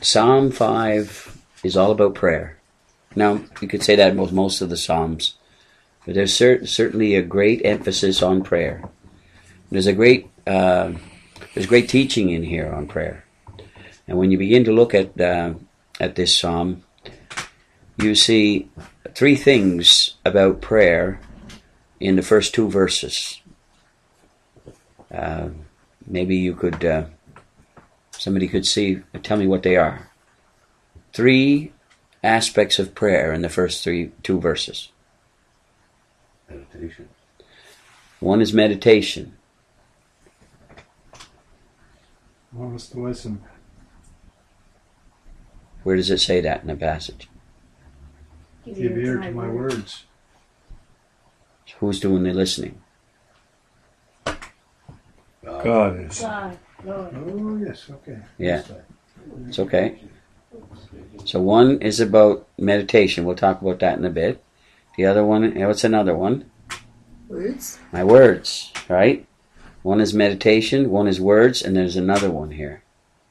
Psalm 5 is all about prayer. Now, you could say that about most of the Psalms, but there's certainly a great emphasis on prayer. There's great teaching in here on prayer. And when you begin to look at this Psalm, you see three things about prayer in the first two verses. Maybe you could, somebody could tell me what they are. Three aspects of prayer in the first two verses. Meditation. One is meditation. One is to listen. Where does it say that in the passage? Give ear to my words. Who's doing the listening? God is. God, Lord. Oh, yes, okay. Yeah, it's okay. So one is about meditation. We'll talk about that in a bit. The other one, what's another one? Words. My words, right? One is meditation, one is words, and there's another one here.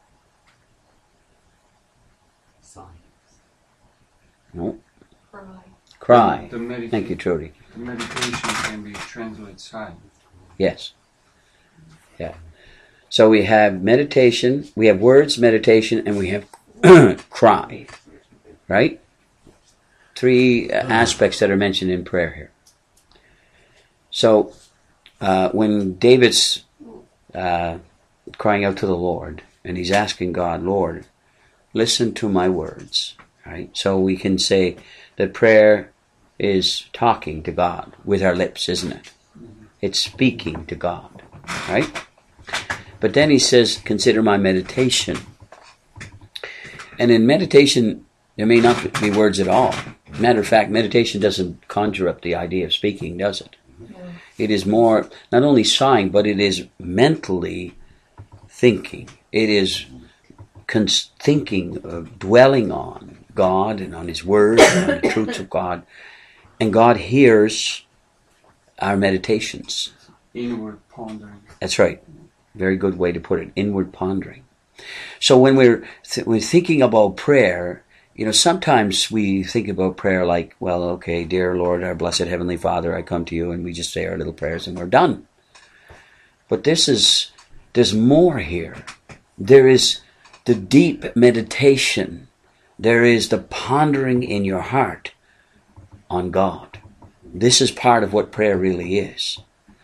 Signs. No. Cry. Cry. Thank you, Trudy. The meditation can be translated sign. Yes. Yeah. So we have meditation, we have words, meditation, and we have cry. Right? Three aspects that are mentioned in prayer here. So, when David's crying out to the Lord, and he's asking God, Lord, listen to my words. Right? So we can say that prayer is talking to God with our lips, isn't it? It's speaking to God. Right? But then he says, consider my meditation. And in meditation, there may not be words at all. Matter of fact, meditation doesn't conjure up the idea of speaking, does it? No. It is more, not only sighing, but it is mentally thinking. It is thinking, dwelling on God and on His Word and on the truths of God. And God hears our meditations. Inward pondering. That's right. Very good way to put it. Inward pondering. So when we're thinking about prayer, you know, sometimes we think about prayer like, well, okay, dear Lord, our blessed Heavenly Father, I come to you, and we just say our little prayers and we're done. But there's more here. There is the deep meditation. There is the pondering in your heart on God. This is part of what prayer really is.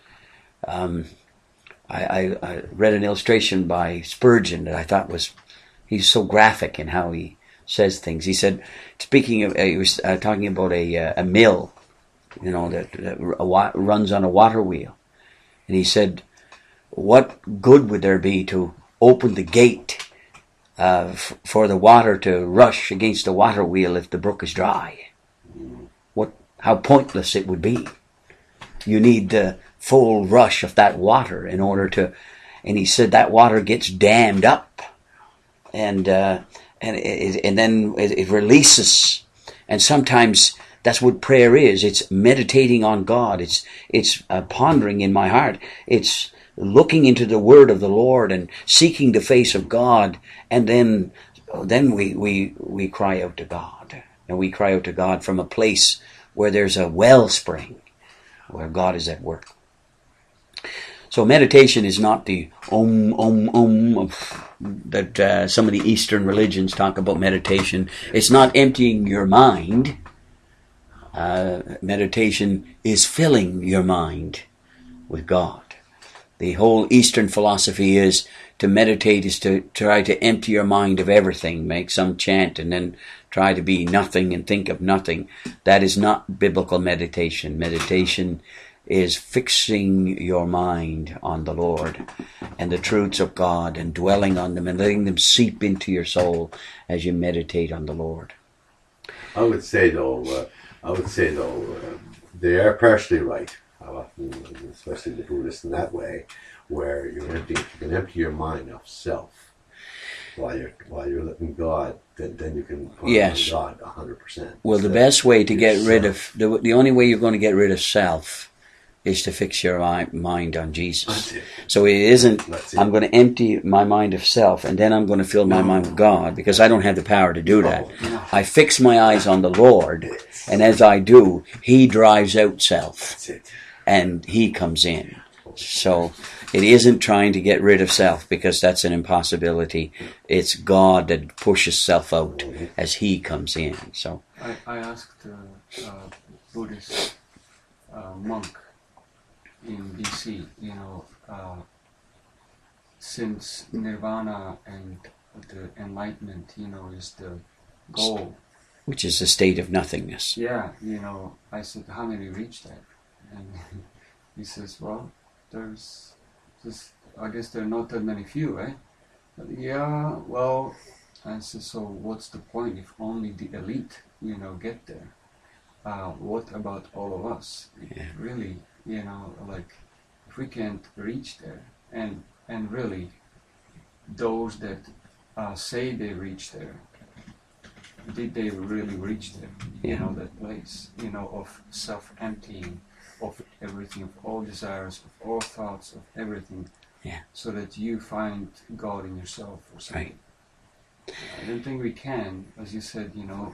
I read an illustration by Spurgeon that I thought he's so graphic in how he says things. He said, he was talking about a mill, you know, that runs on a water wheel. And he said, what good would there be to open the gate for the water to rush against the water wheel if the brook is dry? How pointless it would be. You need the full rush of that water in order to, and he said that water gets dammed up, and then it releases. And sometimes that's what prayer is. It's meditating on God. It's pondering in my heart. It's looking into the Word of the Lord and seeking the face of God. And then we cry out to God, and we cry out to God from a place where there's a wellspring, where God is at work. So meditation is not the that some of the Eastern religions talk about meditation. It's not emptying your mind. Meditation is filling your mind with God. The whole Eastern philosophy is to meditate is to try to empty your mind of everything, make some chant and then try to be nothing and think of nothing. That is not biblical meditation. Meditation is fixing your mind on the Lord and the truths of God and dwelling on them and letting them seep into your soul as you meditate on the Lord. I would say though, they are partially right. Especially the Buddhists in that way, where you can empty your mind of self while you're letting God. Then you can ponder God 100%. Well, the best way to get rid of the only way you're going to get rid of self is to fix your mind on Jesus. That's it. So it isn't, That's it. I'm going to empty my mind of self and then I'm going to fill my mind with God, because I don't have the power to do that. No. I fix my eyes on the Lord, and as I do, He drives out self That's it. and He comes in. So it isn't trying to get rid of self, because that's an impossibility. It's God that pushes self out as He comes in. So I asked a Buddhist monk in BC, since nirvana and the enlightenment, is the goal. which is a state of nothingness. Yeah, I said, how many reach that? And he says, well, there's just, I guess there are not that many few, eh? Yeah, well, I said, so what's the point if only the elite, get there? What about all of us? Yeah. Really, like, if we can't reach there, and really, those that say they reach there, did they really reach there? Yeah. That place, of self-emptying, of everything, of all desires, of all thoughts, of everything, Yeah. so that you find God in yourself or something. Right. I don't think we can, as you said,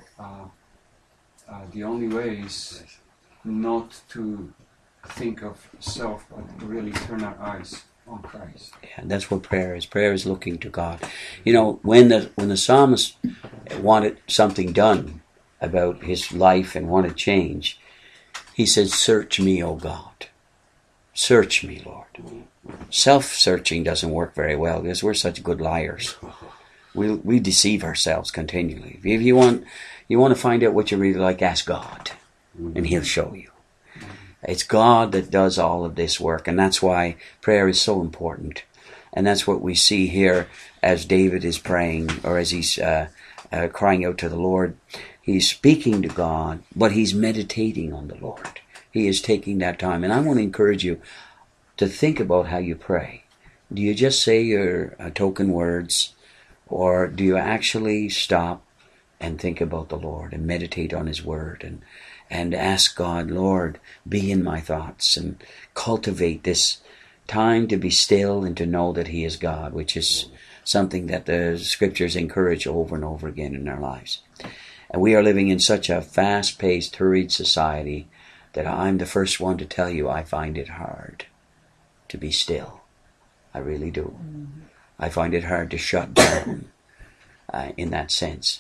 the only way is not to think of self, but really turn our eyes on Christ. Yeah, that's what prayer is. Prayer is looking to God. When the psalmist wanted something done about his life and wanted change, he said, "Search me, O God. Search me, Lord." Self-searching doesn't work very well because we're such good liars. We deceive ourselves continually. If you want to find out what you really like, ask God, and He'll show you. It's God that does all of this work, and that's why prayer is so important. And that's what we see here as David is praying, or as he's crying out to the Lord. He's speaking to God, but he's meditating on the Lord. He is taking that time. And I want to encourage you to think about how you pray. Do you just say your token words, or do you actually stop and think about the Lord and meditate on His Word and ask God, Lord, be in my thoughts, and cultivate this time to be still and to know that He is God, which is something that the Scriptures encourage over and over again in our lives. And we are living in such a fast-paced, hurried society that I'm the first one to tell you I find it hard to be still. I really do. I find it hard to shut down in that sense.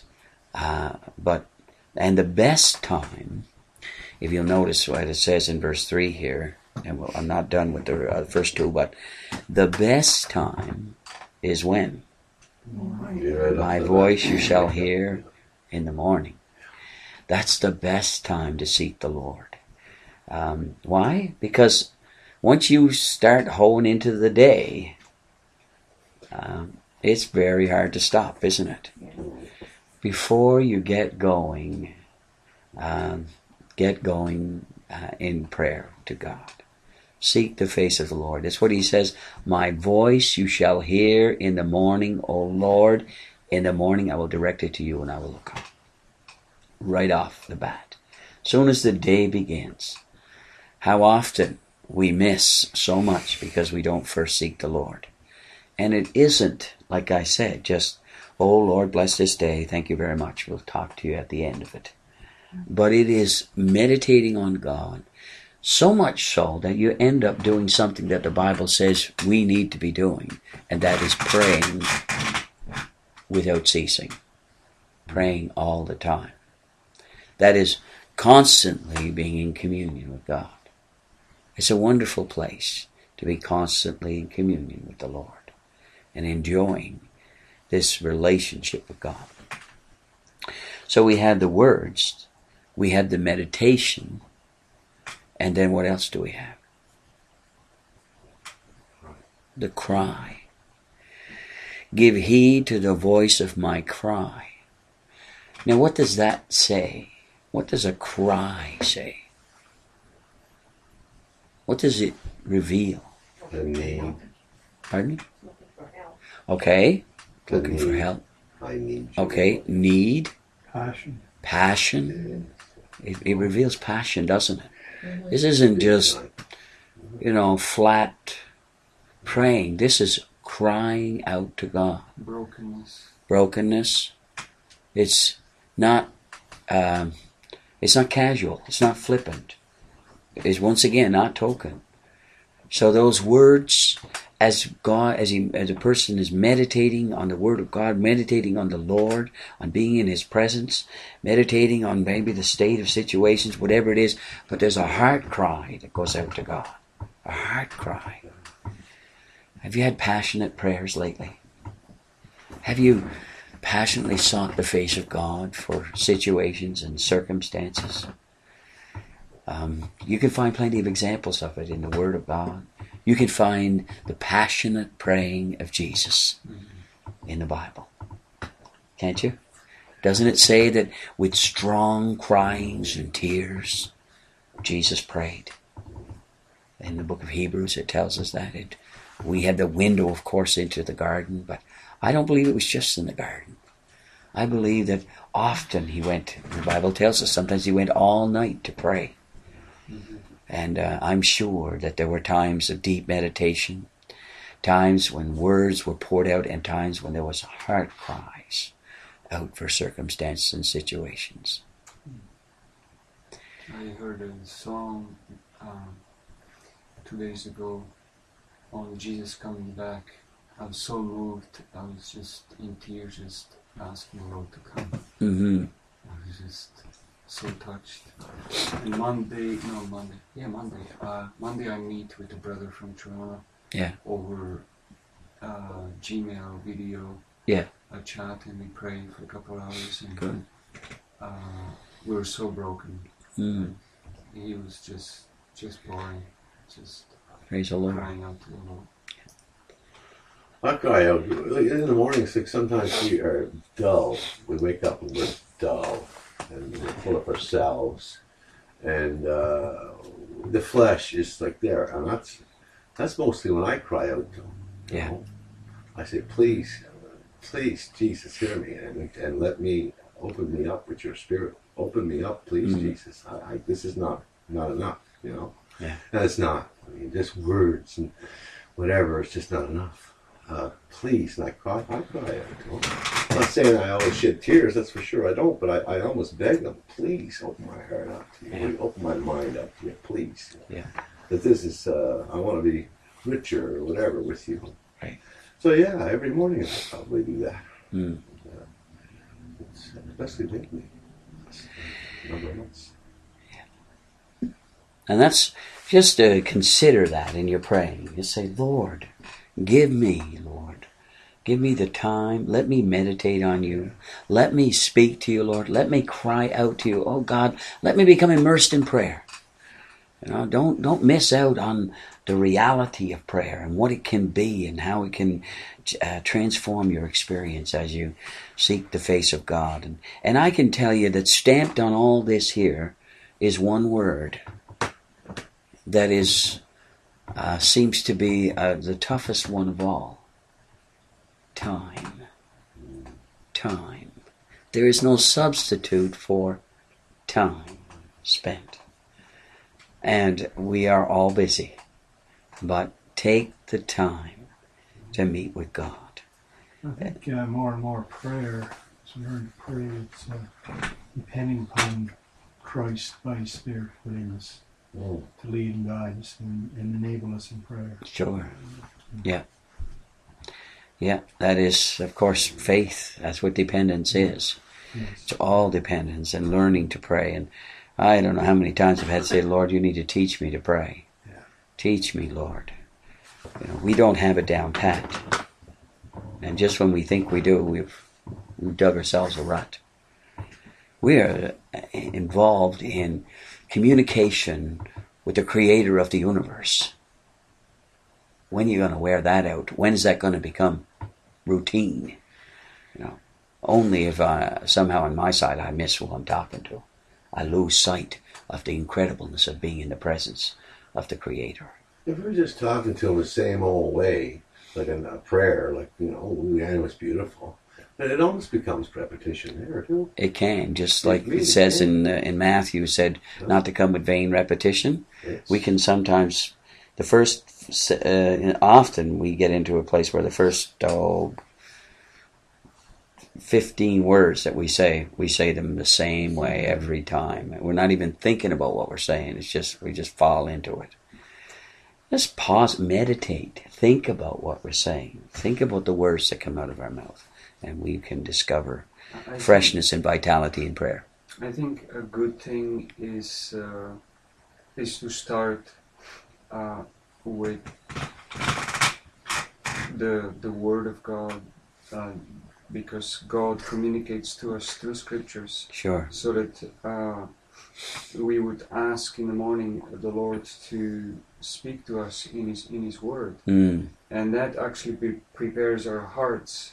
And the best time, if you'll notice what it says in verse 3 here, and I'm not done with the first two, but the best time is when? My voice you shall hear in the morning. That's the best time to seek the Lord. Why? Because once you start hoeing into the day, it's very hard to stop, isn't it? Before you get going in prayer to God. Seek the face of the Lord. That's what He says. My voice you shall hear in the morning, O Lord. In the morning I will direct it to you and I will look up. Right off the bat. Soon as the day begins. How often we miss so much because we don't first seek the Lord. And it isn't, like I said, just, oh Lord, bless this day. Thank you very much. We'll talk to you at the end of it. But it is meditating on God, so much so that you end up doing something that the Bible says we need to be doing, and that is praying without ceasing. Praying all the time. That is constantly being in communion with God. It's a wonderful place to be constantly in communion with the Lord and enjoying this relationship with God. So we had the words, we had the meditation, and then what else do we have? The cry. Give heed to the voice of my cry. Now what does that say? What does a cry say? What does it reveal? The need. Pardon me? Looking for help. Okay. The Looking for need. help. I need you. Okay. Need. Passion. Passion. It reveals passion, doesn't it? This isn't just flat praying. This is crying out to God. Brokenness. It's not casual. It's not flippant. It's once again not token. So those words, as a person is meditating on the Word of God, meditating on the Lord, on being in His presence, meditating on maybe the state of situations, whatever it is, but there's a heart cry that goes out to God. A heart cry. Have you had passionate prayers lately? Have you passionately sought the face of God for situations and circumstances? You can find plenty of examples of it in the Word of God. You can find the passionate praying of Jesus in the Bible. Can't you? Doesn't it say that with strong cryings and tears, Jesus prayed? In the book of Hebrews, it tells us that. We had the window, of course, into the garden, but I don't believe it was just in the garden. I believe that often he went, the Bible tells us sometimes he went all night to pray. And I'm sure that there were times of deep meditation, times when words were poured out, and times when there was heart cries out for circumstances and situations. I heard a song 2 days ago on Jesus Coming Back. I was so moved. I was just in tears, just asking the Lord to come. Mm-hmm. I was just so touched. And Monday I meet with a brother from Toronto. Yeah. Over Gmail video. Yeah. I chat and we pray for a couple hours. And good. We were so broken. Mm. He was just boring, just praise the Lord. Crying out to the Lord. I cry out in the mornings. Like sometimes we are dull. We wake up and we're dull, and we're full of ourselves, and the flesh is like there, and that's mostly when I cry out. Yeah. I say, please, Jesus, hear me, and let me open me up with your Spirit. Open me up, please, Jesus. This is not enough, Yeah. And it's not. I mean, just words and whatever. It's just not enough. Please, and I cry out. I'm not saying I always shed tears, that's for sure. I don't, but I almost beg them, please open my heart up to you. Yeah. Open my mind up to you, please. Yeah. That this is, I want to be richer or whatever with you. Right. So yeah, every morning I probably do that. Mm. It's especially lately. Number of months. And that's just to consider that in your praying. You say, Lord, give me the time. Let me meditate on you. Let me speak to you, Lord. Let me cry out to you. Oh God, let me become immersed in prayer. Don't miss out on the reality of prayer and what it can be and how it can transform your experience as you seek the face of God. And I can tell you that stamped on all this here is one word that is seems to be the toughest one of all. Time. Time. There is no substitute for time spent. And we are all busy. But take the time to meet with God. I think more and more prayer, as we learn to pray, it's depending upon Christ by His Spirit within us to lead and guide us and enable us in prayer. Sure. Yeah. Yeah, that is, of course, faith. That's what dependence is. Yes. It's all dependence and learning to pray. And I don't know how many times I've had to say, Lord, you need to teach me to pray. Yeah. Teach me, Lord. We don't have it down pat. And just when we think we do, we've dug ourselves a rut. We are involved in communication with the Creator of the universe. When are you going to wear that out? When is that going to become routine? Only if somehow on my side I miss who I'm talking to. I lose sight of the incredibleness of being in the presence of the Creator. If we're just talking to Him the same old way, like in a prayer, like, it was beautiful, then it almost becomes repetition there, too. It can, just like it says in Matthew, said not to come with vain repetition. Yes. We can sometimes The first, often we get into a place where the first 15 words that we say them the same way every time. We're not even thinking about what we're saying. It's just, we just fall into it. Just pause, meditate, think about what we're saying. Think about the words that come out of our mouth, and we can discover freshness and vitality in prayer. I think a good thing is to start with the Word of God, because God communicates to us through Scriptures. Sure. So that we would ask in the morning the Lord to speak to us in His Word, and that actually prepares our hearts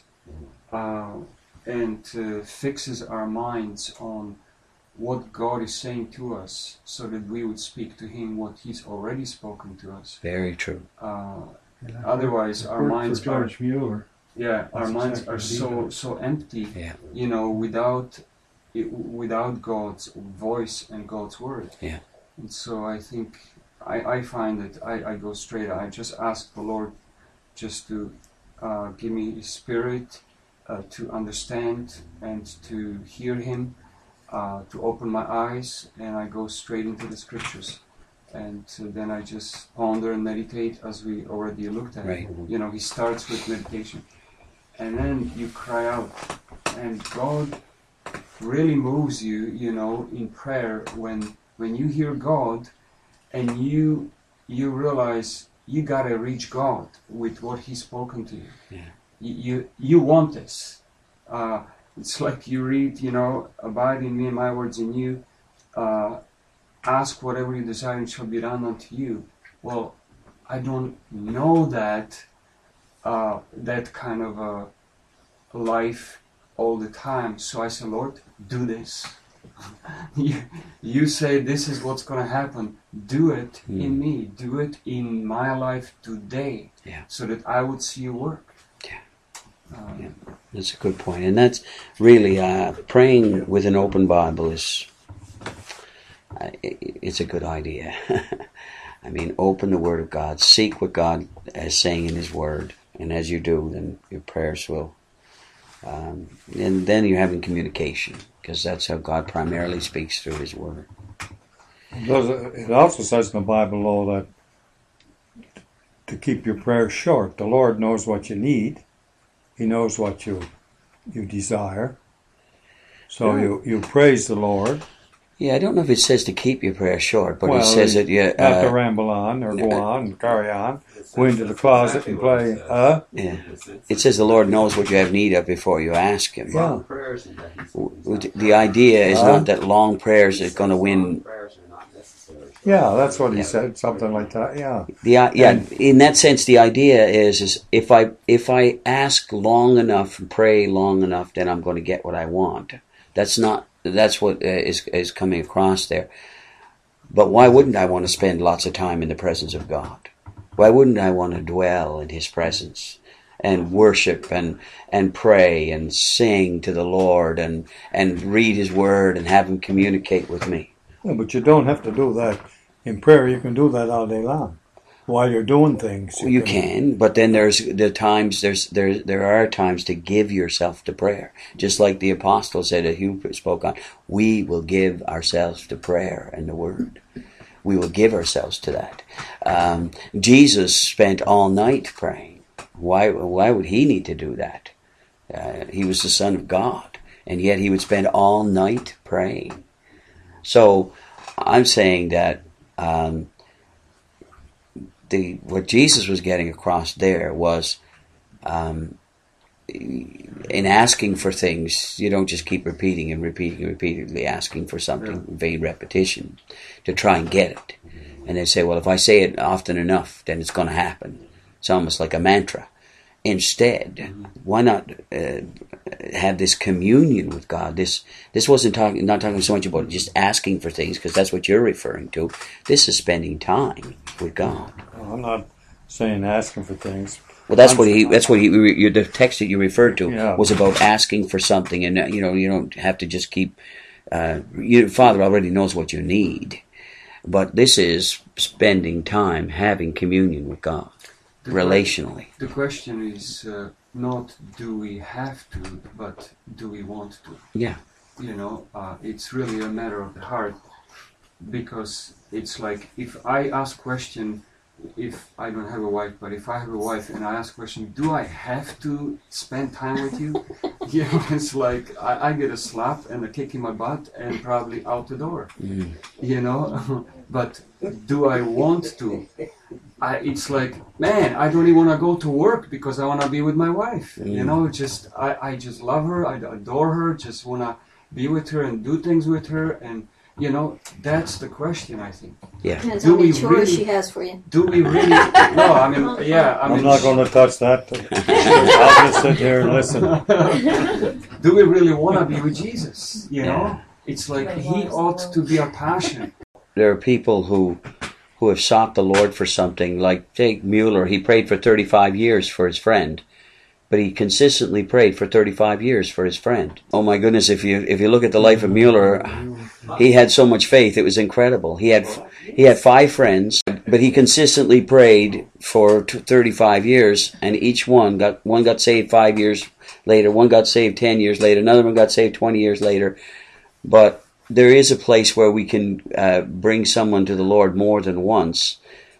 and fixes our minds on what God is saying to us, so that we would speak to Him what He's already spoken to us. Very true. Otherwise, our minds for George Mueller. Yeah, our That's minds exactly are so empty. Yeah. You know, without God's voice and God's word. Yeah. And so I think I find that I go straight. I just ask the Lord just to give me His Spirit to understand and to hear Him, to open my eyes, and I go straight into the Scriptures. And then I just ponder and meditate, as we already looked at. Right. You know, He starts with meditation. And then you cry out, and God really moves you, you know, in prayer when you hear God and you realize you gotta reach God with what He's spoken to you. Yeah. You want this. It's like you read, you know, abide in me and my words in you. Ask whatever you desire and it shall be done unto you. Well, I don't know that kind of a life all the time. So I say, Lord, do this. You say this is what's going to happen. Do it in me. Do it in my life today, so that I would see you work. Yeah, that's a good point. And that's really praying with an open Bible is it's a good idea. I mean, open the Word of God. Seek what God is saying in His Word. And as you do, then your prayers will. And then you're having communication, because that's how God primarily speaks through His Word. It also says in the Bible, though, that to keep your prayers short. The Lord knows what you need. He knows what you desire. So you praise the Lord. Yeah, I don't know if it says to keep your prayer short, but it says that you... not to ramble on or go on and carry on. Go into the closet and play. Yeah. It says the Lord knows what you have need of before you ask Him. Yeah. The idea is not that long prayers are going to win... Yeah, that's what he said, something like that. Yeah. In that sense, the idea is if I ask long enough and pray long enough, then I'm going to get what I want. That's what is coming across there. But why wouldn't I want to spend lots of time in the presence of God? Why wouldn't I want to dwell in His presence and worship and pray and sing to the Lord and read His Word and have Him communicate with me? Yeah, but you don't have to do that in prayer. You can do that all day long while you're doing things. You can, but then there are times to give yourself to prayer. Just like the apostle said that Hugh spoke on, we will give ourselves to prayer and the Word. We will give ourselves to that. Jesus spent all night praying. Why would He need to do that? He was the Son of God, and yet He would spend all night praying. So I'm saying that what Jesus was getting across there was in asking for things, you don't just keep repeating and repeatedly asking for something, vain repetition, to try and get it. And they say, well, if I say it often enough, then it's going to happen. It's almost like a mantra. Instead, why not have this communion with God? This wasn't not talking so much about just asking for things, because that's what you're referring to. This is spending time with God. I'm not saying asking for things. Well, the text that you referred to was about asking for something, and you don't have to just keep. Your Father already knows what you need. But this is spending time having communion with God, relationally. The question is not do we have to, but do we want to? Yeah. You know, it's really a matter of the heart, because it's like if I ask question, if I don't have a wife, but if I have a wife and I ask question, do I have to spend time with you? You know, it's like I get a slap and a kick in my butt and probably out the door. You know, but do I want to? It's like, man, I don't even want to go to work because I want to be with my wife. You know, I just love her, I adore her, just want to be with her and do things with her, and you know, that's the question, I think. Yeah. Depends Do how many we chores really- she has for you. Do we really? No, I mean, yeah, I mean, I'm not going to touch that. I'll just sit here and listen. do we really want to be with Jesus? You know, Yeah. it's like he ought to be our passion. There are people who have sought the Lord for something, like take Mueller. He prayed for 35 years for his friend, but he consistently prayed for 35 years for his friend. Oh my goodness, if you look at the life of Mueller, he had so much faith, it was incredible. He had 5 friends, but he consistently prayed for 35 years, and each one got saved 5 years later, one got saved 10 years later, another one got saved 20 years later. But there is a place where we can bring someone to the Lord more than once.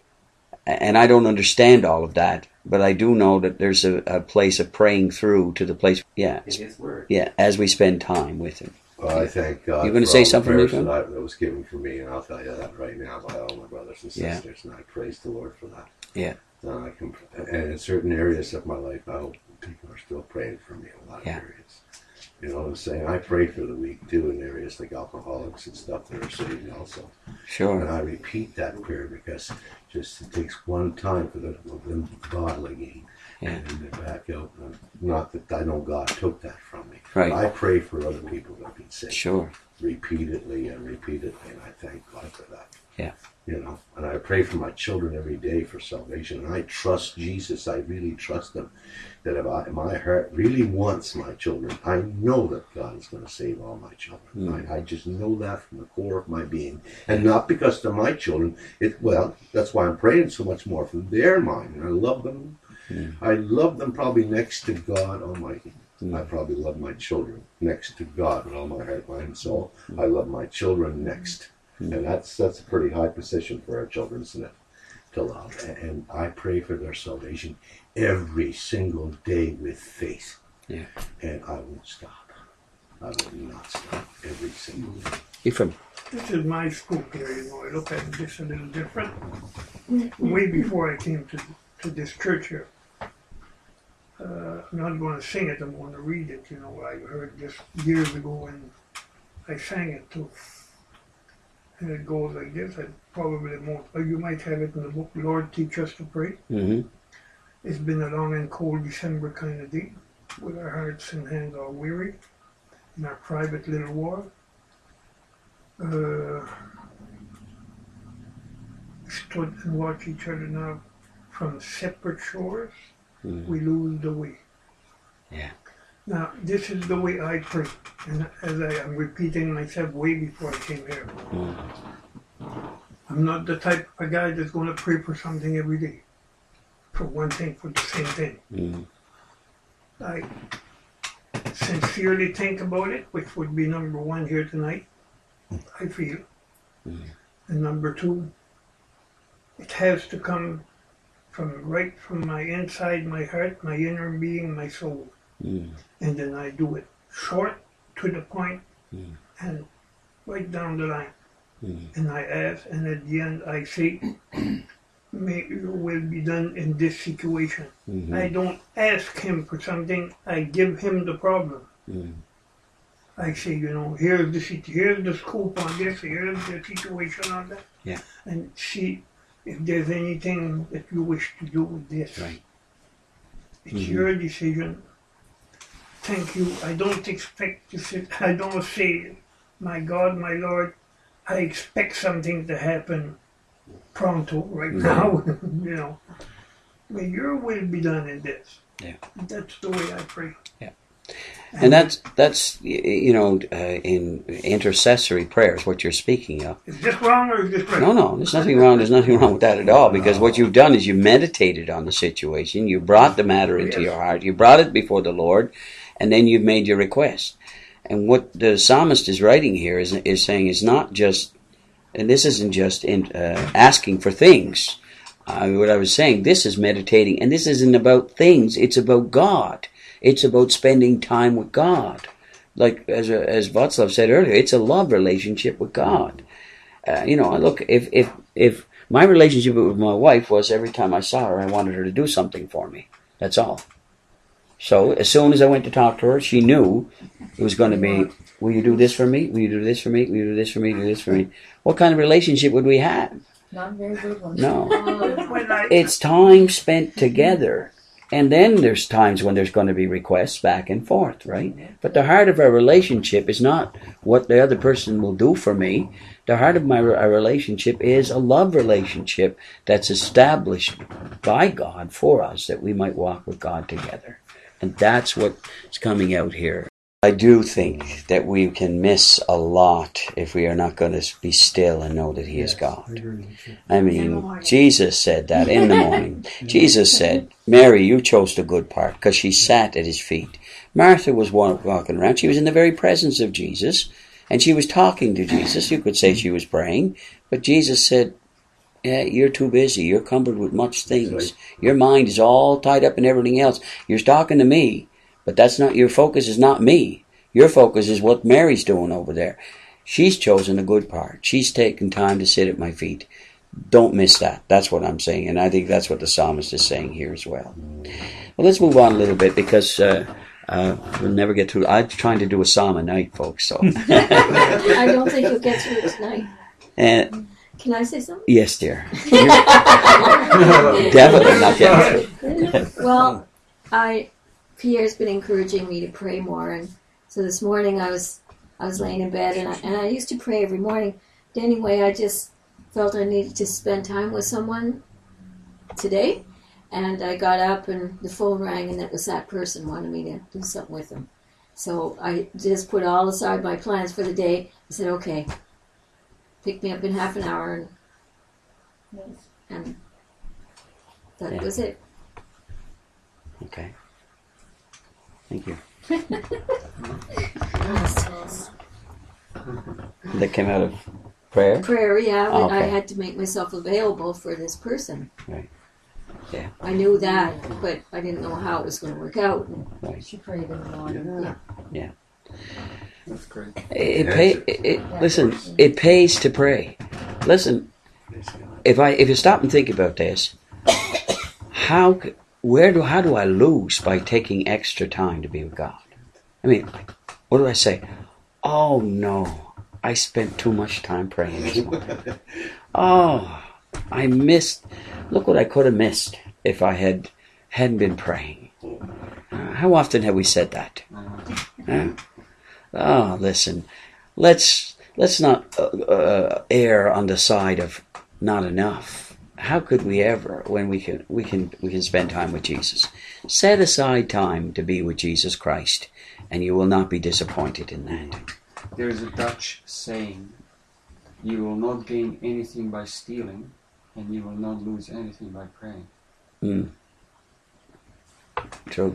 And I don't understand all of that, but I do know that there's a place of praying through to the place, In His Word. as we spend time with Him. Well, I thank God. You gonna for say all the something, prayers Nathan? that was given for me, and I'll tell you that right now by all my brothers and Yeah. sisters, and I praise the Lord for that. Yeah. And in certain areas of my life, I hope people are still praying for me in a lot of Yeah. areas. You know what I'm saying? I pray for the weak too in areas like alcoholics and stuff that are saved also. Sure. And I repeat that prayer because just it takes one time for them God again. Yeah. And then they're back out. Not that I know God took that from me. Right. But I pray for other people that be saved. Sure. Repeatedly, and I thank God for that. Yeah. You know, and I pray for my children every day for salvation. And I trust Jesus. I really trust Him. That if my heart really wants my children, I know that God is going to save all my children. I just know that from the core of my being. And not because they're my children. That's why I'm praying so much more for their mine. And I love them. I love them probably next to God Almighty. I probably love my children next to God with all my heart, mind, and soul. I love my children next. And that's a pretty high position for our children, isn't it? To love. And I pray for their salvation every single day with faith. Yeah. And I won't stop. I will not stop every single day. Ephraim. This is my school here, you know. I look at this a little different. Way before I came to this church here. I'm not going to sing it, I'm going to read it, you know. I heard this years ago and I sang it too. And it goes like this, you might have it in the book, Lord, Teach Us to Pray. Mm-hmm. It's been a long and cold December kind of day, with our hearts and hands all weary, in our private little war. Stood and watched each other now from separate shores. We lose the way. Yeah. Now, this is the way I pray, and as I am repeating myself way before I came here. I'm not the type of a guy that's going to pray for something every day, for one thing, for the same thing. I sincerely think about it, which would be number one here tonight, I feel. And number two, it has to come right from my inside, my heart, my inner being, my soul. And then I do it short, to the point, and right down the line. And I ask, and at the end I say, may your will be done in this situation. I don't ask Him for something, I give Him the problem. I say, you know, here's the scoop on this, here's the situation on that. Yeah. And see if there's anything that you wish to do with this. Right. It's your decision. Thank you. I don't expect to sit, I don't say, my God, my Lord, I expect something to happen pronto, right now, you know. May your will be done in this. Yeah. That's the way I pray. Yeah. And that's in intercessory prayers, what you're speaking of. Is this wrong or is this right? No, there's nothing wrong. There's nothing wrong with that at all, because what you've done is you meditated on the situation, you brought the matter into your heart, you brought it before the Lord, and then you've made your request. And what the psalmist is writing here is saying is not just, and this isn't just asking for things. What I was saying, this is meditating, and this isn't about things, it's about God. It's about spending time with God. Like, as Václav said earlier, it's a love relationship with God. Look, if my relationship with my wife was every time I saw her, I wanted her to do something for me. That's all. So, as soon as I went to talk to her, she knew it was going to be, will you do this for me? Will you do this for me? Will you do this for me? Do this for me? What kind of relationship would we have? Not a very good one. No. It's time spent together. And then there's times when there's going to be requests back and forth, right? But the heart of our relationship is not what the other person will do for me. The heart of our relationship is a love relationship that's established by God for us, that we might walk with God together. And that's what's coming out here. I do think that we can miss a lot if we are not going to be still and know that He is God. I mean, Jesus said that in the morning. Jesus said, Mary, you chose the good part, because she sat at His feet. Martha was walking around. She was in the very presence of Jesus, and she was talking to Jesus. You could say she was praying, but Jesus said, yeah, you're too busy. You're cumbered with much things. Your mind is all tied up in everything else. You're talking to me. But that's not, your focus is not me. Your focus is what Mary's doing over there. She's chosen the good part. She's taken time to sit at my feet. Don't miss that. That's what I'm saying. And I think that's what the psalmist is saying here as well. Well, let's move on a little bit, because we'll never get through. I'm trying to do a psalm a night, folks. So I don't think you'll get through it tonight. Can I say something? Yes, dear. Definitely not yet. Well, Pierre's been encouraging me to pray more, and so this morning I was laying in bed, and I used to pray every morning. But anyway, I just felt I needed to spend time with someone today, and I got up and the phone rang, and it was that person wanted me to do something with them. So I just put all aside my plans for the day. I said, okay, pick me up in half an hour, and that was it. Okay. Thank you. That came out of prayer? Prayer, yeah. Oh, okay. I had to make myself available for this person. Right. Yeah. I knew that, but I didn't know how it was going to work out. Right. She prayed in the morning. Yeah. That's great. Listen, it pays to pray. Listen, if you stop and think about this, how do I lose by taking extra time to be with God? I mean, what do I say? Oh no, I spent too much time praying this morning. Oh, I missed. Look what I could have missed if I hadn't been praying. How often have we said that? Oh, listen, let's not err on the side of not enough. How could we ever, when we can spend time with Jesus? Set aside time to be with Jesus Christ, and you will not be disappointed in that. There's a Dutch saying, you will not gain anything by stealing, and you will not lose anything by praying. True.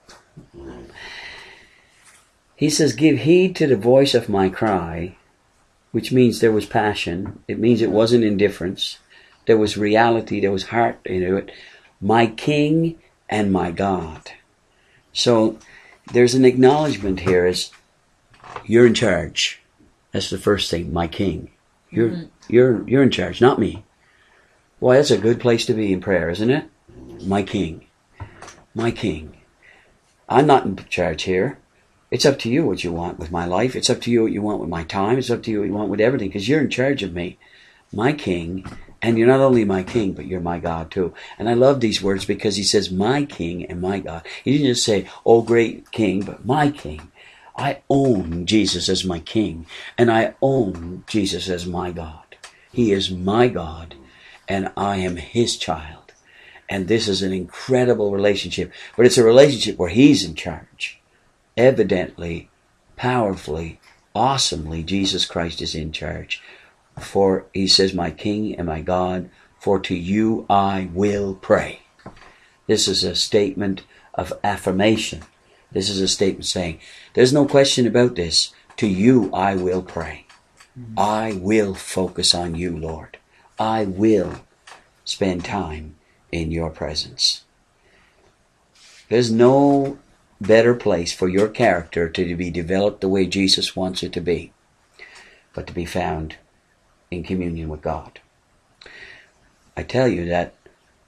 He says, give heed to the voice of my cry, which means there was passion. It means it wasn't indifference. There was reality, there was heart into it. My King and my God. So there's an acknowledgement here as you're in charge. That's the first thing, my King. You're in charge, not me. Boy, that's a good place to be in prayer, isn't it? My King. My King. I'm not in charge here. It's up to you what you want with my life. It's up to you what you want with my time. It's up to you what you want with everything, because you're in charge of me. My King. And you're not only my King, but you're my God too. And I love these words because he says, my King and my God. He didn't just say, oh great King, but my King. I own Jesus as my King. And I own Jesus as my God. He is my God. And I am His child. And this is an incredible relationship. But it's a relationship where He's in charge. evidently, powerfully, awesomely, Jesus Christ is in charge. For he says, my King and my God, for to you I will pray. This is a statement of affirmation. This is a statement saying, there's no question about this. To you I will pray. I will focus on you, Lord. I will spend time in your presence. There's no better place for your character to be developed the way Jesus wants it to be, but to be found in communion with God. I tell you that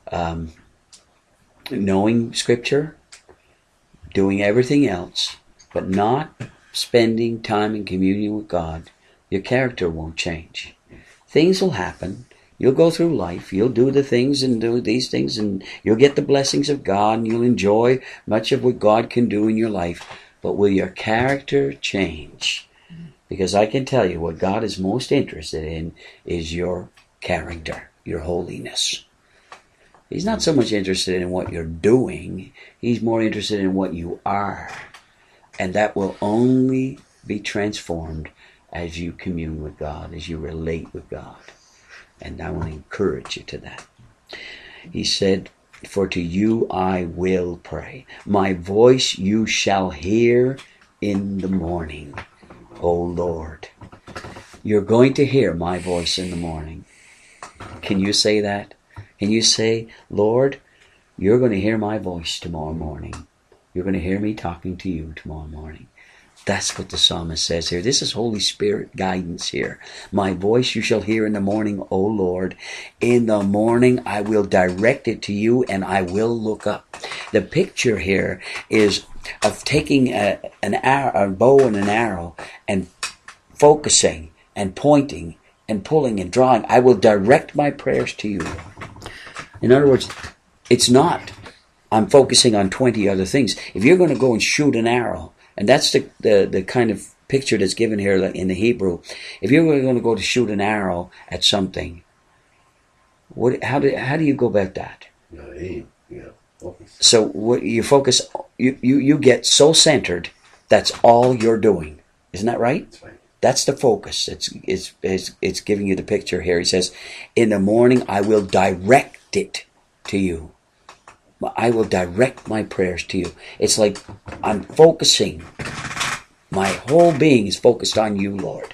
knowing Scripture, doing everything else, but not spending time in communion with God, your character won't change. Things will happen. You'll go through life. You'll do the things and do these things, and you'll get the blessings of God, and you'll enjoy much of what God can do in your life. But will your character change? Because I can tell you what God is most interested in is your character, your holiness. He's not so much interested in what you're doing. He's more interested in what you are. And that will only be transformed as you commune with God, as you relate with God. And I want to encourage you to that. He said, for to you I will pray. My voice you shall hear in the morning, O Lord. You're going to hear my voice in the morning. Can you say that? Can you say, Lord, you're going to hear my voice tomorrow morning. You're going to hear me talking to you tomorrow morning. That's what the psalmist says here. This is Holy Spirit guidance here. My voice you shall hear in the morning, O Lord. In the morning I will direct it to you and I will look up. The picture here is of taking a bow and an arrow and focusing and pointing and pulling and drawing. I will direct my prayers to you, Lord. In other words, it's not I'm focusing on 20 other things. If you're going to go and shoot an arrow, and that's the kind of picture that's given here in the Hebrew. If you're going to go to shoot an arrow at something, how do you go about that? Aim. Focus. So what you focus, you get so centered. That's all you're doing. Isn't that right? That's right. That's the focus. It's giving you the picture here. He says, in the morning I will direct it to you. I will direct my prayers to you. It's like I'm focusing. My whole being is focused on you, Lord.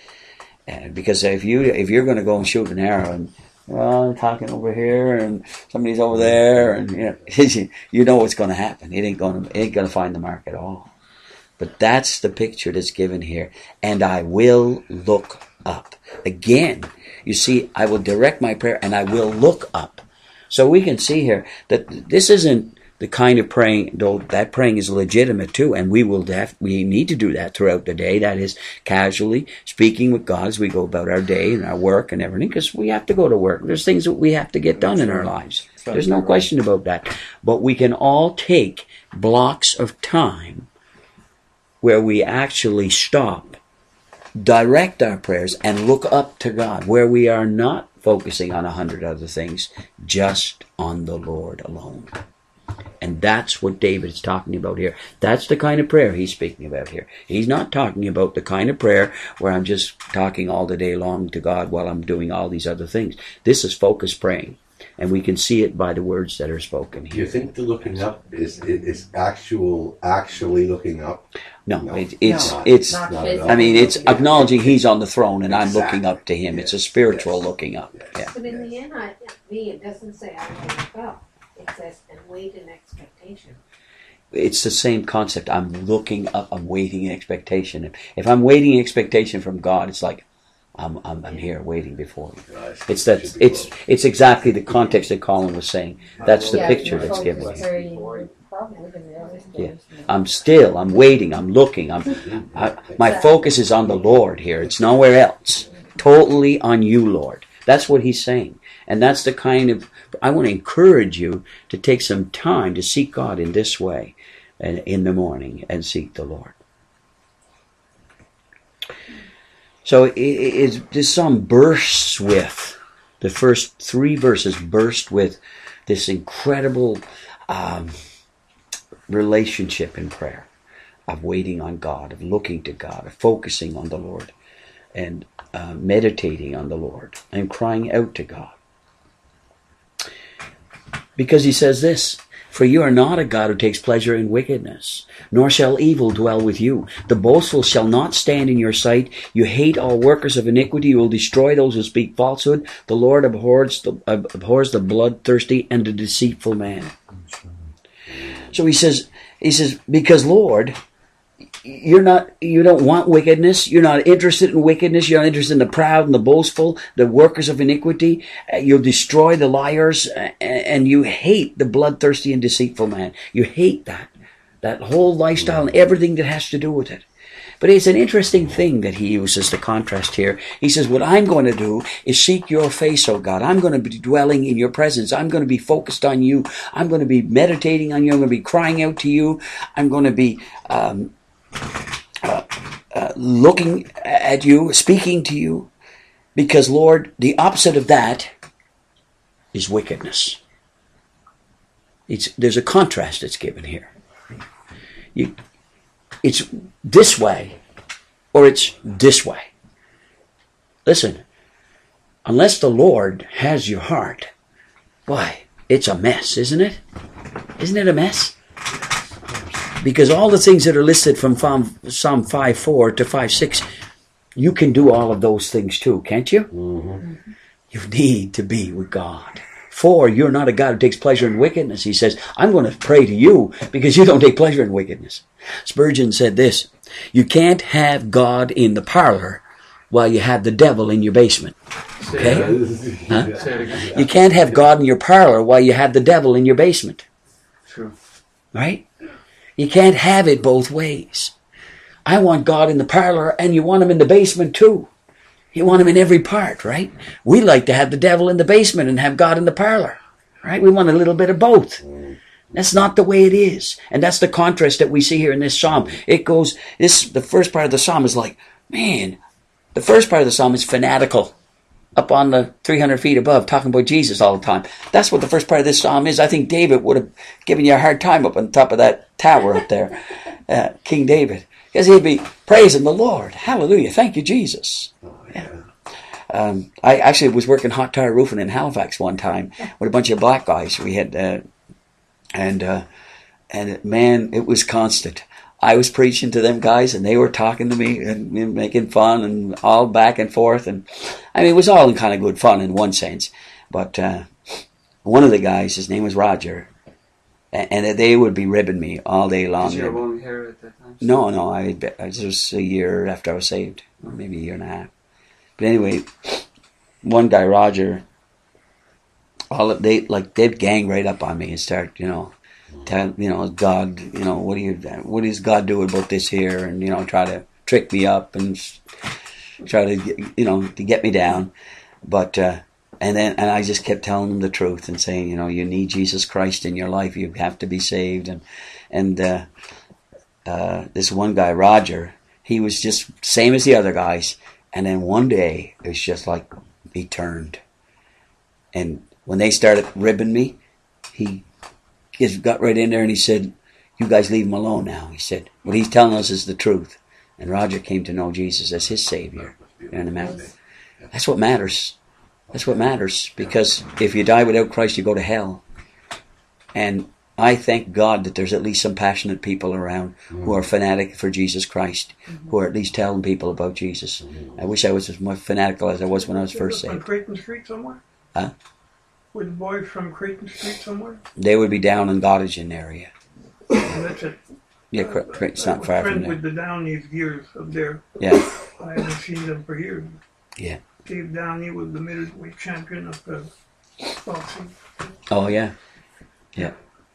And because if you're going to go and shoot an arrow, and I'm talking over here, and somebody's over there, and you know what's going to happen. It ain't going to find the mark at all. But that's the picture that's given here. And I will look up. Again, you see, I will direct my prayer, and I will look up. So we can see here that this isn't the kind of praying, though that praying is legitimate too, and we need to do that throughout the day. That is casually speaking with God as we go about our day and our work and everything, because we have to go to work. There's things that we have to get done in our lives. There's no question about that. But we can all take blocks of time where we actually stop, direct our prayers, and look up to God, where we are not focusing on 100 other things, just on the Lord alone. And that's what David is talking about here. That's the kind of prayer he's speaking about here. He's not talking about the kind of prayer where I'm just talking all the day long to God while I'm doing all these other things. This is focused praying. And we can see it by the words that are spoken here. Do you think the looking up is actually looking up? No, it's I mean, it's acknowledging he's on the throne and I'm looking up to him. It's a spiritual looking up. Yeah. But in the NIV, it doesn't say I will look up. It says, and wait in expectation. It's the same concept. I'm looking up, I'm waiting in expectation. If I'm waiting in expectation from God, it's like I'm here waiting before you. It's exactly the context that Colin was saying. That's the picture that's given here. Yeah. I'm waiting, I'm looking, my focus is on the Lord here. It's nowhere else. Totally on you, Lord. That's what he's saying. And that's the kind of, I want to encourage you to take some time to seek God in this way, and in the morning, and seek the Lord. So this psalm bursts with, the first 3 verses burst with this incredible relationship in prayer. of waiting on God, of looking to God, of focusing on the Lord, and meditating on the Lord, and crying out to God. Because he says this, for you are not a God who takes pleasure in wickedness, nor shall evil dwell with you. The boastful shall not stand in your sight. You hate all workers of iniquity. You will destroy those who speak falsehood. The Lord abhors the bloodthirsty and the deceitful man. So he says, because Lord, you don't want wickedness. You're not interested in wickedness. You're not interested in the proud and the boastful, the workers of iniquity. You'll destroy the liars, and you hate the bloodthirsty and deceitful man. You hate that whole lifestyle and everything that has to do with it. But it's an interesting thing that he uses to contrast here. He says, what I'm going to do is seek your face, O God. I'm going to be dwelling in your presence. I'm going to be focused on you. I'm going to be meditating on you. I'm going to be crying out to you. I'm going to be looking at you, speaking to you, because Lord, the opposite of that is wickedness. There's a contrast that's given here. It's this way, or it's this way. Listen, unless the Lord has your heart, boy, it's a mess, isn't it? Isn't it a mess? Because all the things that are listed from Psalm 5:4 to 5:6, you can do all of those things too, can't you? Mm-hmm. You need to be with God. For you're not a God who takes pleasure in wickedness. He says, I'm going to pray to you because you don't take pleasure in wickedness. Spurgeon said this, you can't have God in the parlor while you have the devil in your basement. Okay? Huh? You can't have God in your parlor while you have the devil in your basement. True. Right? You can't have it both ways. I want God in the parlor, and you want him in the basement too. You want him in every part, right? We like to have the devil in the basement and have God in the parlor, right? We want a little bit of both. That's not the way it is. And that's the contrast that we see here in this psalm. It goes, the first part of the psalm is like, man, the first part of the psalm is fanatical. Up on the 300 feet above, talking about Jesus all the time. That's what the first part of this psalm is. I think David would have given you a hard time up on top of that tower up there, King David, because he'd be praising the Lord. Hallelujah. Thank you, Jesus. Yeah. I actually was working hot tire roofing in Halifax one time with a bunch of black guys. We had, and man, it was constant. I was preaching to them guys, and they were talking to me and making fun and all back and forth. And I mean, it was all in kind of good fun in one sense. But one of the guys, his name was Roger, and they would be ribbing me all day long. Did you have long hair at that time? No, I was a year after I was saved, or maybe a year and a half. But anyway, one guy, Roger, they'd gang right up on me and start, tell, God, what does God do about this here? And, try to trick me up and try to, to get me down. But, and I just kept telling them the truth and saying, you need Jesus Christ in your life. You have to be saved. And this one guy, Roger, he was just same as the other guys. And then one day, it was just like he turned. And when they started ribbing me, he just got right in there and he said, you guys leave him alone now. He said, what he's telling us is the truth. And Roger came to know Jesus as his Savior. That's what matters. That's what matters. Because if you die without Christ, you go to hell. And I thank God that there's at least some passionate people around who are fanatic for Jesus Christ, who are at least telling people about Jesus. I wish I was as much fanatical as I was when I was first saved. On Creighton Street somewhere? Huh? Were the boys from Creighton Street somewhere? They would be down in Gottingen area. That's it. Yeah, Creighton's not far from there. With the Downey's years up there. Yeah. I haven't seen them for years. Yeah. Dave Downey was the middleweight champion of the boxing. Oh yeah. Yeah.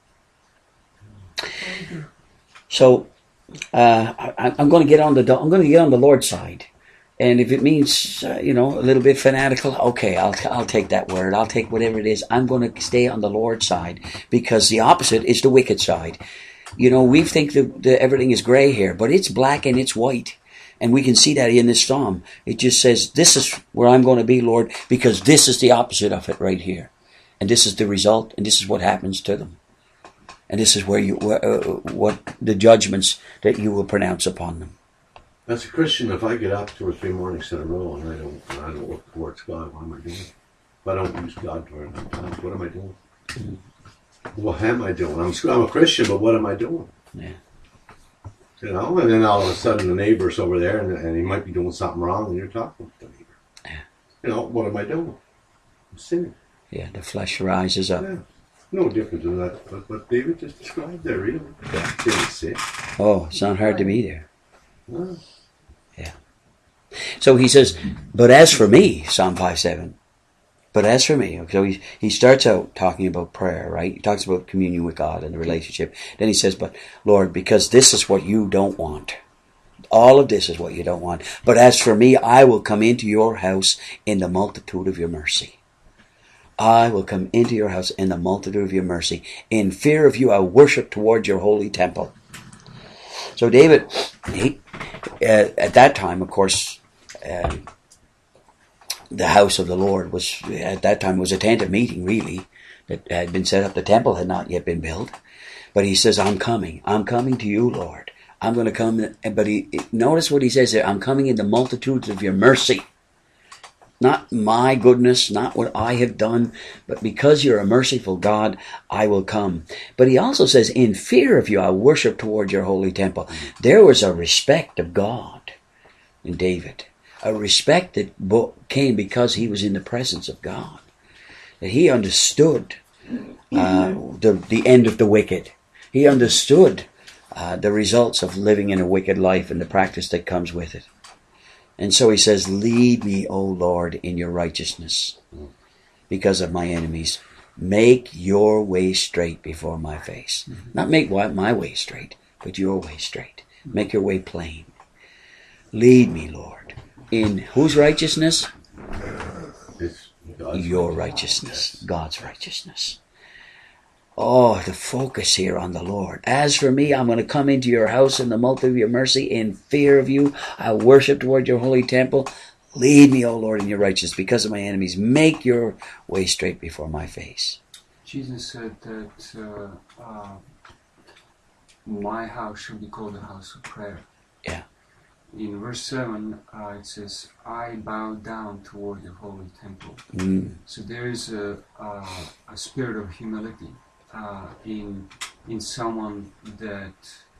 So I'm going to get on the Lord's side, and if it means a little bit fanatical, okay, I'll take that word. I'll take whatever it is. I'm going to stay on the Lord's side because the opposite is the wicked side. We think that everything is gray here, but it's black and it's white, and we can see that in this psalm. It just says, "This is where I'm going to be, Lord, because this is the opposite of it right here, and this is the result, and this is what happens to them." And this is where what the judgments that you will pronounce upon them. As a Christian, if I get up 2 or 3 mornings in a row and I don't look towards God, what am I doing? If I don't use God during that time, what am I doing? What am I doing? I'm a Christian, but what am I doing? Yeah. You know, and then all of a sudden the neighbor's over there and he might be doing something wrong and you're talking to the neighbor. Yeah. You know, what am I doing? I'm sinning. Yeah, the flesh rises up. Yeah. No different than that. But what David just described there, really. Yeah. Didn't sin. Oh, it's not hard to be there. No. Yeah. So he says, but as for me, Psalm 5:7, but as for me, so he starts out talking about prayer, right? He talks about communion with God and the relationship. Then he says, but Lord, because this is what you don't want. All of this is what you don't want. But as for me, I will come into your house in the multitude of your mercy. I will come into your house in the multitude of your mercy. In fear of you, I worship toward your holy temple. So David, at that time, of course, the house of the Lord was, at that time, was a tent of meeting, really, that had been set up. The temple had not yet been built. But he says, I'm coming to you, Lord. I'm going to come. But notice what he says there. I'm coming in the multitudes of your mercy. Not my goodness, not what I have done, but because you're a merciful God, I will come. But he also says, in fear of you, I worship toward your holy temple. There was a respect of God in David. A respect that came because he was in the presence of God. That he understood the end of the wicked. He understood the results of living in a wicked life and the practice that comes with it. And so he says, lead me, O Lord, in your righteousness because of my enemies. Make your way straight before my face. Not make my way straight, but your way straight. Make your way plain. Lead me, Lord. In whose righteousness? Your righteousness. God's righteousness. Oh, the focus here on the Lord. As for me, I'm going to come into your house in the multitude of your mercy. In fear of you, I worship toward your holy temple. Lead me, O Lord, in your righteousness because of my enemies. Make your way straight before my face. Jesus said that my house shall be called a house of prayer. Yeah. In verse 7, it says, I bow down toward the holy temple. So there is a spirit of humility in someone that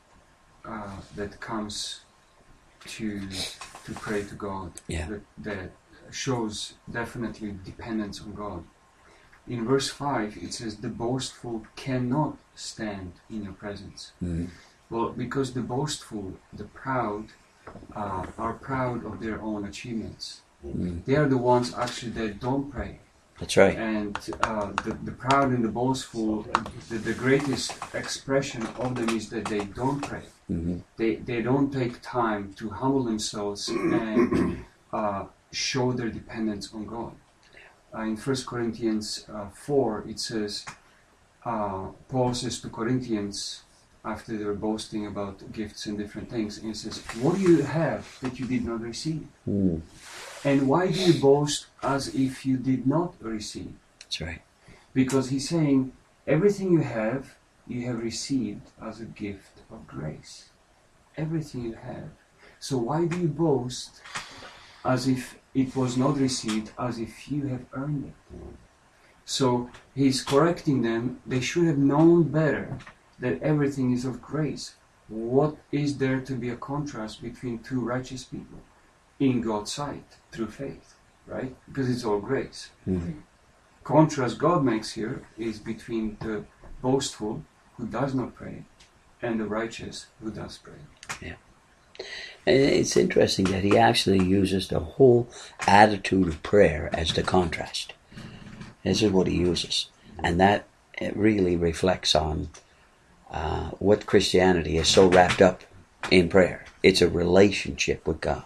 comes to pray to God. Yeah. That shows definitely dependence on God. In verse 5, it says, the boastful cannot stand in your presence. Well, because the boastful, the proud, are proud of their own achievements. They are the ones actually that don't pray. That's right. And the proud and the boastful, the greatest expression of them is that they don't pray. They don't take time to humble themselves and show their dependence on God. In 1 Corinthians 4, it says, Paul says to Corinthians, after they were boasting about gifts and different things, and he says, what do you have that you did not receive? And why do you boast as if you did not receive? That's right. Because he's saying, everything you have received as a gift of grace. Everything you have. So why do you boast as if it was not received, as if you have earned it? So he's correcting them. They should have known better that everything is of grace. What is there to be a contrast between two righteous people in God's sight through faith, right? Because it's all grace. Contrast God makes here is between the boastful who does not pray and the righteous who does pray. Yeah. And it's interesting that he actually uses the whole attitude of prayer as the contrast. This is what he uses. And that it really reflects on what Christianity is so wrapped up in prayer. It's a relationship with God.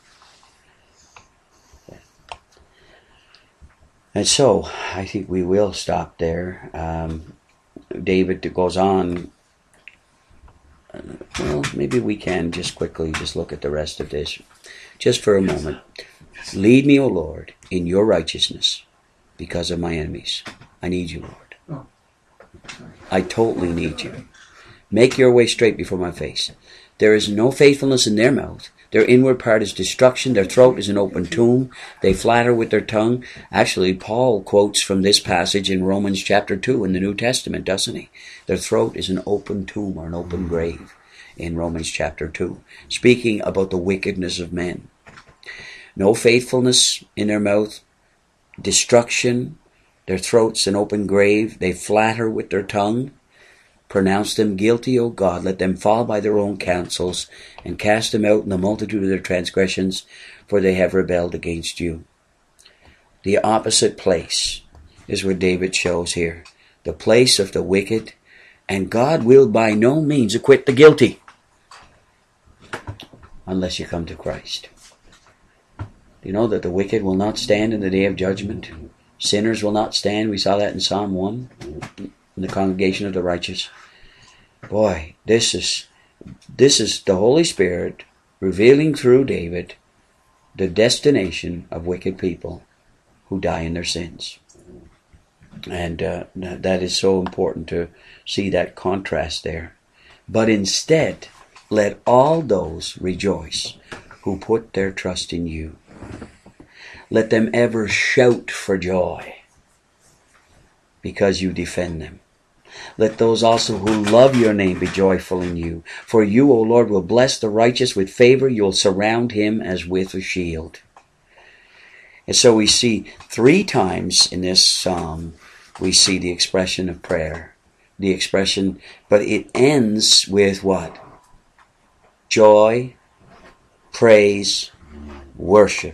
And so, I think we will stop there. David goes on. Well, maybe we can just quickly just look at the rest of this. Just for a moment. Lead me, O Lord, in your righteousness because of my enemies. I need you, Lord. I totally need you. Make your way straight before my face. There is no faithfulness in their mouth. Their inward part is destruction. Their throat is an open tomb. They flatter with their tongue. Actually, Paul quotes from this passage in Romans chapter 2 in the New Testament, doesn't he? Their throat is an open tomb or an open grave in Romans chapter 2, speaking about the wickedness of men. No faithfulness in their mouth, destruction, their throat's an open grave. They flatter with their tongue. Pronounce them guilty, O God. Let them fall by their own counsels, and cast them out in the multitude of their transgressions, for they have rebelled against you. The opposite place is what David shows here. The place of the wicked, and God will by no means acquit the guilty, unless you come to Christ. Do you know that the wicked will not stand in the day of judgment? Sinners will not stand. We saw that in Psalm 1, in the congregation of the righteous. Boy, this is the Holy Spirit revealing through David the destination of wicked people who die in their sins. And that is so important to see that contrast there. But instead, let all those rejoice who put their trust in you. Let them ever shout for joy because you defend them. Let those also who love your name be joyful in you. For you, O Lord, will bless the righteous with favor. You will surround him as with a shield. And so we see 3 times in this psalm, we see the expression of prayer. The expression, but it ends with what? Joy, praise, worship.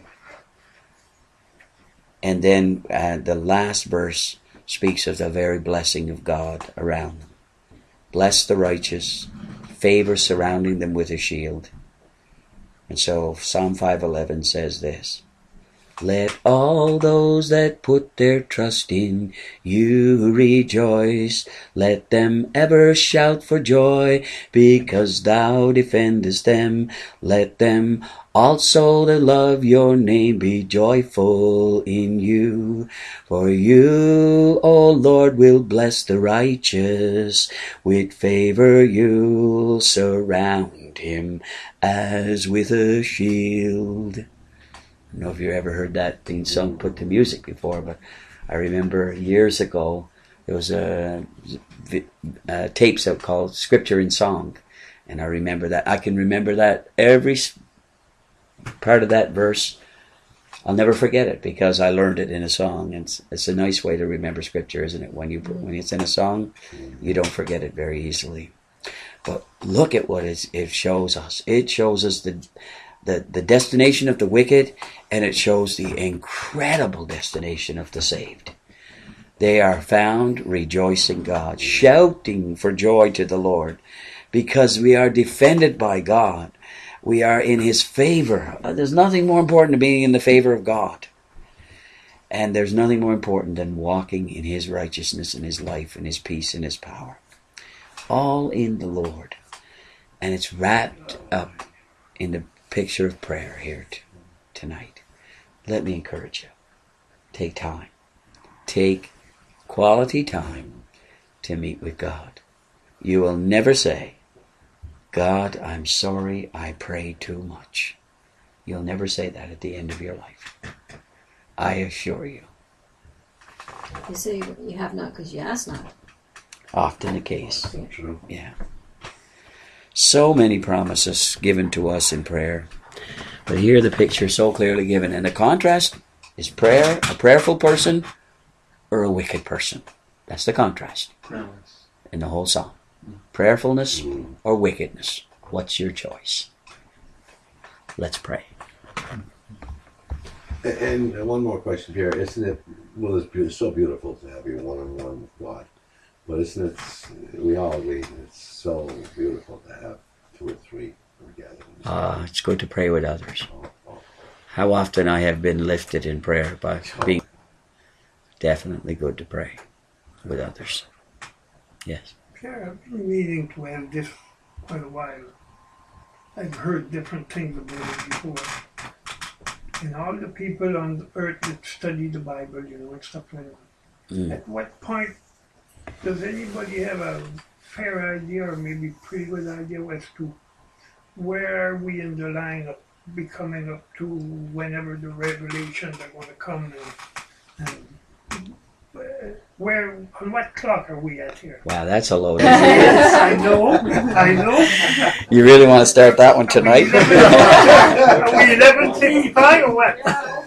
And then the last verse speaks of the very blessing of God around them. Bless the righteous, favor surrounding them with a shield. And so Psalm 5:11 says this, let all those that put their trust in you rejoice. Let them ever shout for joy, because thou defendest them. Let them also that love your name be joyful in you. For you, O Lord, will bless the righteous. With favor you'll surround him as with a shield. I don't know if you ever heard that being sung, put to music before, but I remember years ago there was a tapes out called Scripture in Song, and I remember that. I can remember that every part of that verse. I'll never forget it because I learned it in a song. It's a nice way to remember Scripture, isn't it? When it's in a song, you don't forget it very easily. But look at what it shows us. It shows us the destination of the wicked, and it shows the incredible destination of the saved. They are found rejoicing God, shouting for joy to the Lord, because we are defended by God. We are in his favor. There's nothing more important than being in the favor of God. And there's nothing more important than walking in his righteousness and his life and his peace and his power. All in the Lord. And it's wrapped up in the picture of prayer here tonight. Let me encourage you. Take time. Take quality time to meet with God. You will never say, God, I'm sorry I pray too much. You'll never say that at the end of your life. I assure you. You say you have not because you ask not. Often the case. So true. Yeah. So many promises given to us in prayer. But here the picture is so clearly given. And the contrast is prayer, a prayerful person, or a wicked person. That's the contrast in the whole psalm. Prayerfulness or wickedness. What's your choice? Let's pray. And one more question here. Isn't it, well, it's so beautiful to have you one-on-one with God. But isn't it, we all agree, it's so beautiful to have 2 or 3 together. It's good to pray with others. How often I have been lifted in prayer by being definitely good to pray with others. Yes. Pierre, I've been meaning to have this quite a while. I've heard different things about it before. And all the people on the earth that study the Bible, and stuff like that. At what point Does anybody have a fair idea, or maybe pretty good idea, as to where are we in the line of becoming up to whenever the revelations are going to come, and where, on what clock are we at here? Wow, that's a load. Yes, I know. You really want to start that one tonight? Are we 11:55 or what?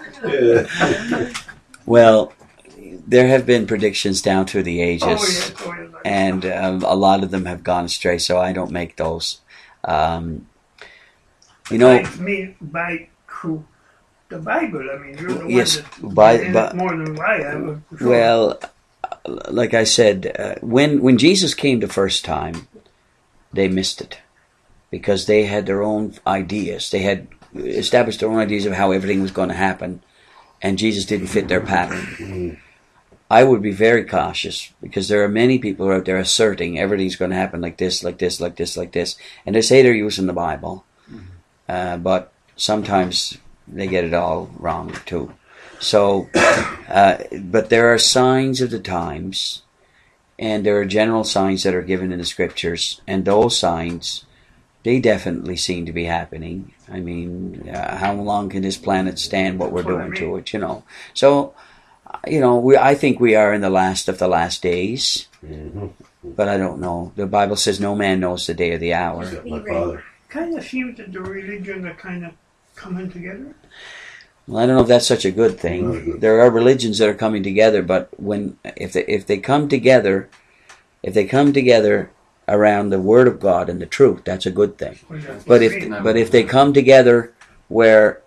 Well, there have been predictions down through the ages, Oh, yes. and a lot of them have gone astray, so I don't make those. You know, By through the Bible. I mean, you're the yes, one that's in it more than I am. Sure. well, like I said, when Jesus came the first time, they missed it because they had their own ideas. They had established their own ideas of how everything was going to happen, and Jesus didn't fit their pattern. I would be very cautious because there are many people who are out there asserting everything's going to happen like this, like this, like this, like this, and they say they're using the Bible, but sometimes they get it all wrong too. So, but there are signs of the times, and there are general signs that are given in the scriptures, and those signs, they definitely seem to be happening. I mean, how long can this planet stand what we're doing to it, you know? So, you know, I think we are in the last of the last days, but I don't know. The Bible says no man knows the day or the hour. My father. Kind of seems that the religions are kind of coming together. Well, I don't know if that's such a good thing. There are religions that are coming together, but if they come together around the Word of God and the truth, that's a good thing. But if they come together where,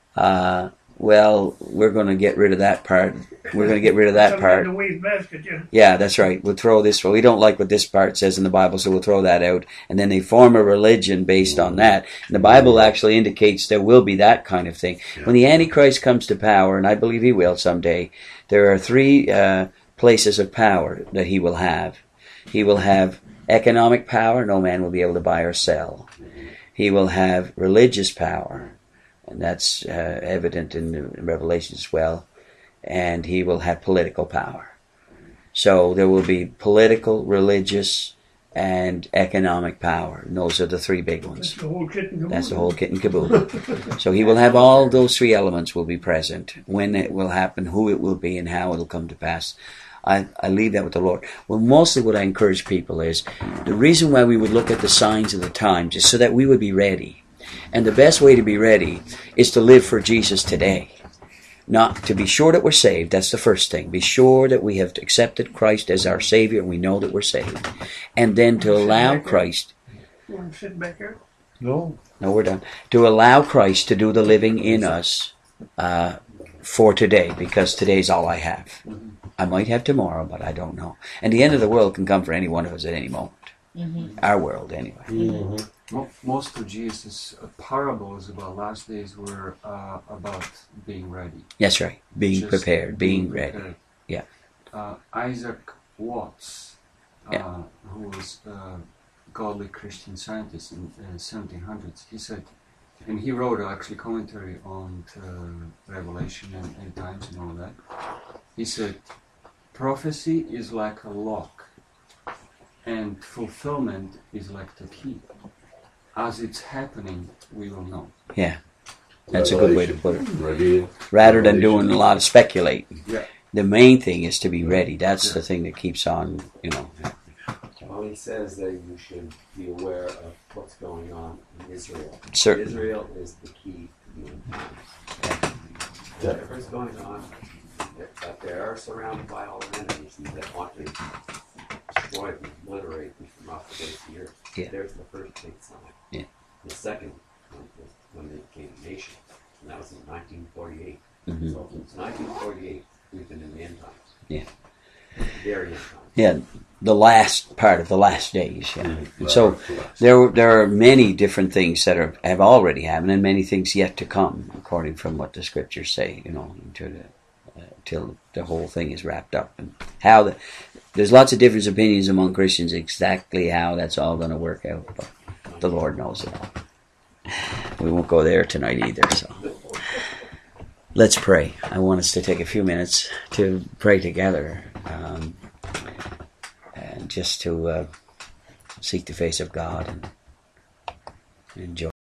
well, we're going to get rid of that part. We're going to get rid of that part. The waste basket, yeah. Yeah, that's right. We'll throw this. Well, we don't like what this part says in the Bible, so we'll throw that out. And then they form a religion based on that. And the Bible actually indicates there will be that kind of thing. When the Antichrist comes to power, and I believe he will someday, there are three places of power that he will have. He will have economic power. No man will be able to buy or sell. He will have religious power. And that's evident in Revelation as well. And he will have political power. So there will be political, religious, and economic power. And those are the three big ones. That's the whole kit and caboodle. That's the whole kit and caboodle. So he will have all those three elements will be present. When it will happen, who it will be, and how it will come to pass. I leave that with the Lord. Well, mostly what I encourage people is, the reason why we would look at the signs of the times is so that we would be ready. And the best way to be ready is to live for Jesus today. Not to be sure that we're saved, that's the first thing. Be sure that we have accepted Christ as our Savior and we know that we're saved. And then to allow Christ... You want to sit back here? No. No, we're done. To allow Christ to do the living in us for today, because today's all I have. I might have tomorrow, but I don't know. And the end of the world can come for any one of us at any moment. Our world, anyway. Most of Jesus' parables about last days were about being ready. That's right. Being prepared, being ready. Prepared. Yeah. Isaac Watts, who was a godly Christian scientist in the 1700s, he said, and he wrote actually commentary on Revelation and end times and all that. He said, prophecy is like a lock, and fulfillment is like the key. As it's happening, we will know. Yeah. That's a good way to put it. Rather than doing a lot of speculating. Yeah. The main thing is to be ready. That's the thing that keeps on, you know. Well, he says that you should be aware of what's going on in Israel. Certainly. Israel is the key to the end times. Whatever's going on, that they are surrounded by all their enemies that want to destroy them, obliterate them from off the face of the earth. Yeah. There's the first big sign. Yeah. The second one was when they became a nation, and that was in 1948. Mm-hmm. So since 1948, we've been in the end times. Yeah. Very end times. Yeah, the last part of the last days. Yeah. So there are many different things that have already happened, and many things yet to come, according from what the scriptures say. You know, till the whole thing is wrapped up, and how there's lots of different opinions among Christians exactly how that's all going to work out. But the Lord knows it all. We won't go there tonight either. So let's pray. I want us to take a few minutes to pray together. just to seek the face of God and enjoy.